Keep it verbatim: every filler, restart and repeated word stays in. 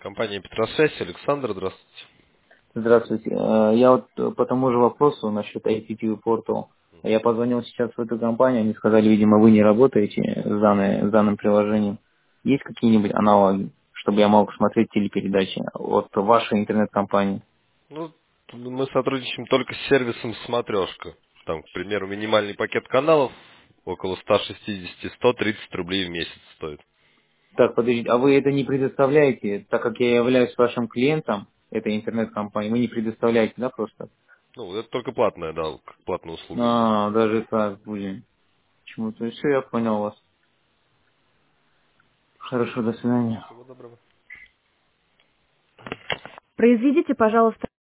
Компания Петросвязь, Александр, здравствуйте. Здравствуйте. Э, Я вот э, по тому же вопросу насчет ай пи ти ви Portal. Я позвонил сейчас в эту компанию, они сказали, видимо, вы не работаете с, данной- с данным приложением. Есть какие-нибудь аналоги, чтобы я мог смотреть телепередачи от вашей интернет-компании? Ну, мы сотрудничаем только с сервисом «Смотрешка». Там, к примеру, минимальный пакет каналов около ста шестидесяти — ста тридцати рублей в месяц стоит. Так, подождите, а вы это не предоставляете, так как я являюсь вашим клиентом этой интернет-компании, вы не предоставляете, да, просто? Ну, это только платная, да, как платная услуга будет. А, даже так, блин. Почему-то все, я понял вас. Хорошо, до свидания. Всего доброго. Произведите, пожалуйста,